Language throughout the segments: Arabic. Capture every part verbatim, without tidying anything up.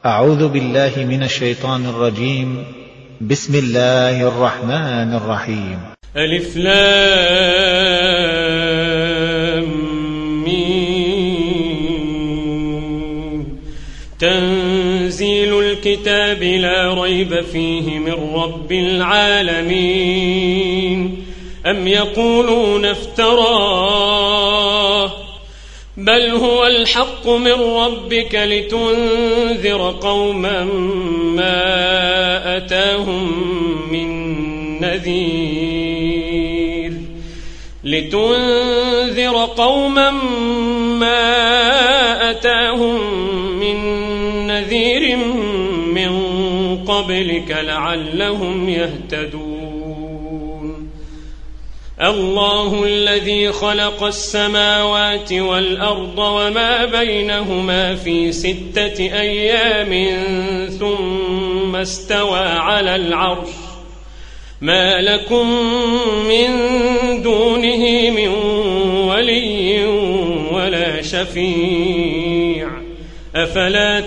أعوذ بالله من الشيطان الرجيم. بسم الله الرحمن الرحيم. ألف لام ميم. تنزيل الكتاب لا ريب فيه من رب العالمين. أم يقولون افتراه بل هو الحق من ربك لتنذر قوما ما أتاهم من نذير لتنذر قوما ما أتاهم من نذير من قبلك لعلهم يهتدون. الله الذي خلق السماوات والأرض وما بينهما في ستة أيام ثم استوى على العرش ما لكم من دونه من ولي ولا شفيع أفلا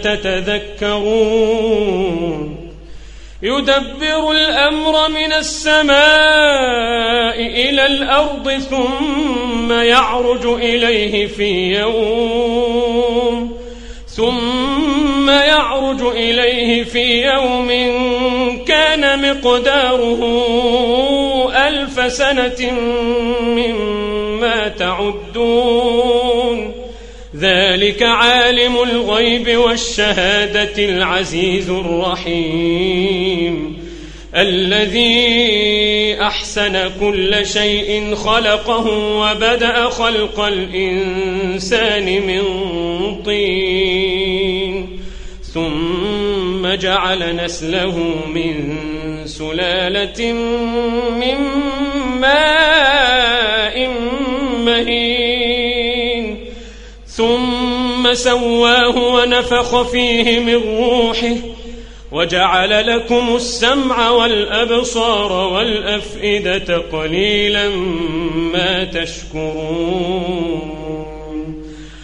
تتذكرون. يدبر الأمر من السماء إلى الأرض ثم يعرج إليه في يوم ثم يعرج إليه في يوم كان مقداره ألف سنة مما تعدون. ذلك عالم الغيب والشهادة العزيز الرحيم الذي أحسن كل شيء خلقه وبدأ خلق الإنسان من طين ثم جعل نسله من سلالة من ماء مهين ثم سواه ونفخ فيه من روحه وجعل لكم السمع والأبصار والأفئدة قليلا ما تشكرون.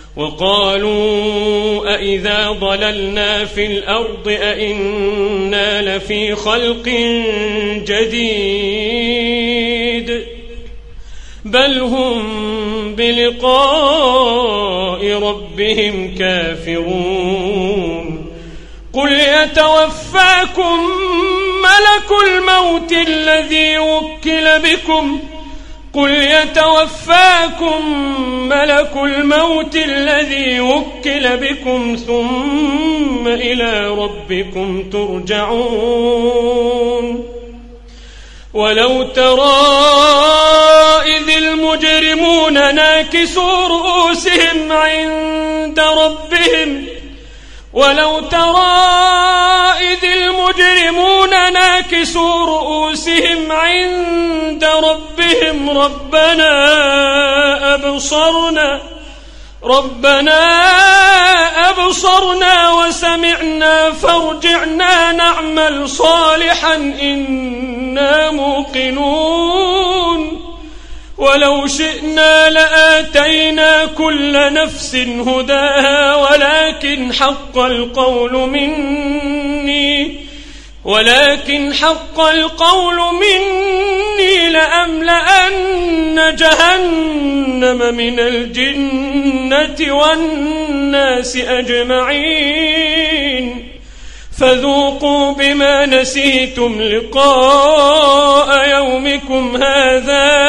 وقالوا أئذا ضللنا في الأرض أئنا لفي خلق جديد بل هم بلقاء ربهم كافرون. قل يتوفاكم ملك الموت الذي وكل بكم قل يتوفاكم ملك الموت الذي وكل بكم ثم إلى ربكم ترجعون. ولو ترى إذ المجرمون ناكسوا رؤوسهم عند ربهم ولو ترى إذ المجرمون ناكسوا رؤوسهم عند ربهم ربنا أبصرنا ربنا أبصرنا وسمعنا فارجعنا نعمل صالحا إنا موقنون. ولو شئنا لآتينا كل نفس هداها ولكن حق القول مني ولكن حق القول مني لأملأن جهنم من الجنة والناس أجمعين. فذوقوا بما نسيتم لقاء يومكم هذا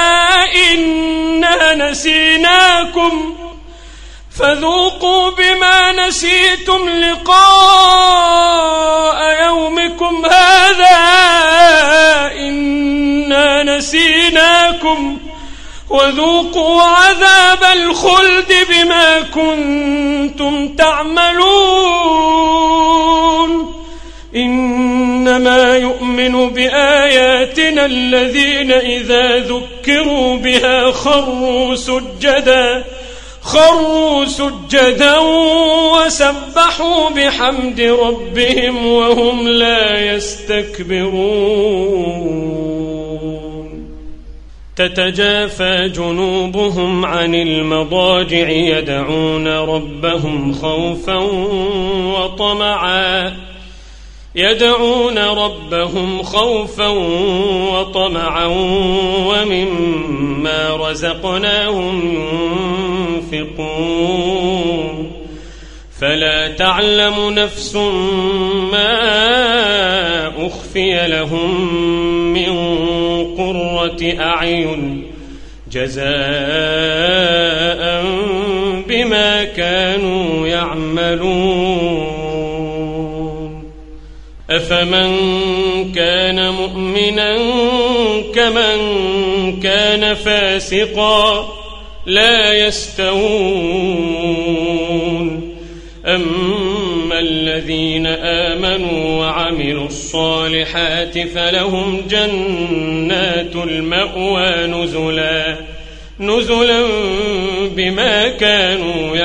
إنا نسيناكم فذوقوا بما نسيتم لقاء يومكم هذا إنا نسيناكم وذوقوا عذاب الخلد بما كنتم تعملون. إنما يؤمن بآياتنا الذين إذا ذكروا بها خروا سجدا خروا سجدا وسبحوا بحمد ربهم وهم لا يستكبرون. تتجافى جنوبهم عن المضاجع يدعون ربهم خوفا وطمعا يدعون ربهم خوفا وطمعا ومما رزقناهم ينفقون فلا تعلم نفس ما أخفي لهم من قرة أعين جزاء بما كانوا يعملون أفمن كان مؤمنا كمن كان فاسقا لا يستوون أما الذين آمنوا وعملوا الصالحات فلهم جنات المأوى نزلا نزلا بما كانوا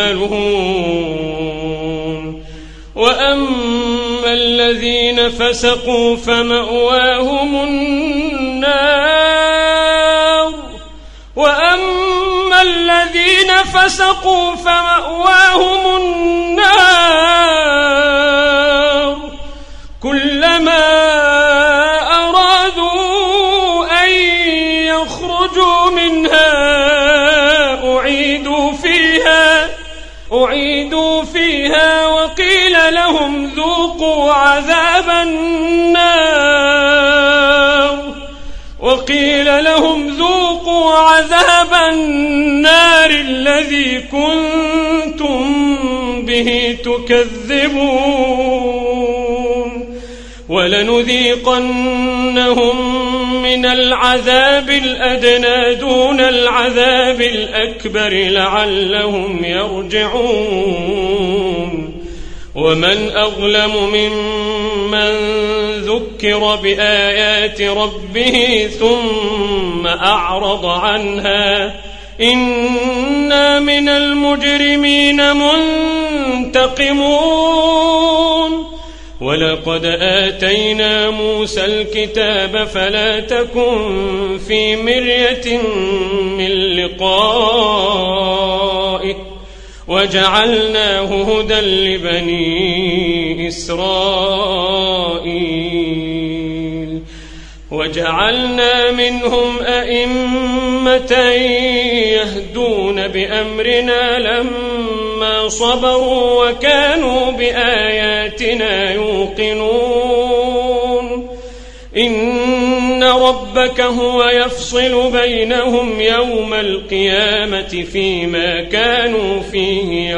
يعملون وأما الذين فسقوا فمأواهم النار وأما الذين فسقوا فمأواهم النار كلما أرادوا أن يخرجوا منها أعيدوا فيها أعيدوا فيها وقيل لهم ذوقوا عذاب النار وقيل لهم ذوقوا عذاب النار الذي كنتم به تكذبون ولنذيقنهم من العذاب الأدنى دون العذاب الأكبر لعلهم يرجعون ومن أظلم ممن ذكر بآيات ربه ثم أعرض عنها إنا من المجرمين منتقمون ولقد آتينا موسى الكتاب فلا تكن في مرية من لقائه وجعلناه هدى لبني إسرائيل وجعلنا منهم أئمة يهدون بأمرنا لما صبروا وكانوا بآياتنا يوقنون إن ربك هو يفصل بينهم يوم القيامة فيما كانوا فيه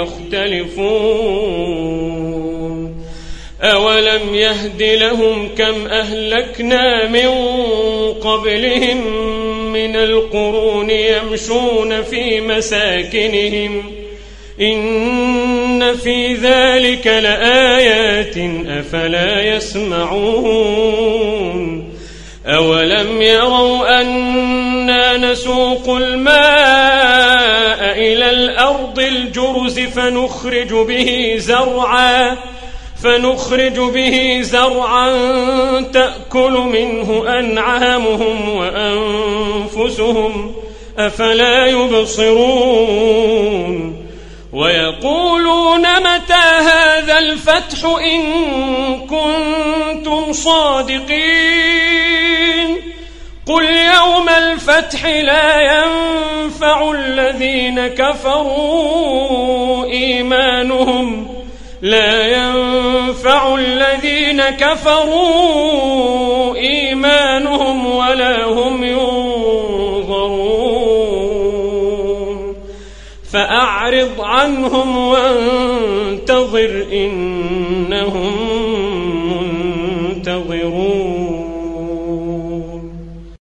يختلفون أولم يهد لهم كم أهلكنا من قبلهم من القرون يمشون في مساكنهم إن في ذلك لآيات أفلا يسمعون أولم يروا أنا نسوق الماء إلى الأرض الجرز فنخرج به زرعا فنخرج به زرعا تأكل منه أنعامهم وأنفسهم أفلا يبصرون ويقولون متى هذا الفتح إن كنتم صادقين قل يوم الفتح لا ينفع الذين كفروا إيمانهم لا ينفع الذين كفروا إيمانهم ولا هم ينظرون فأعرض عنهم وانتظر إنهم منتظرون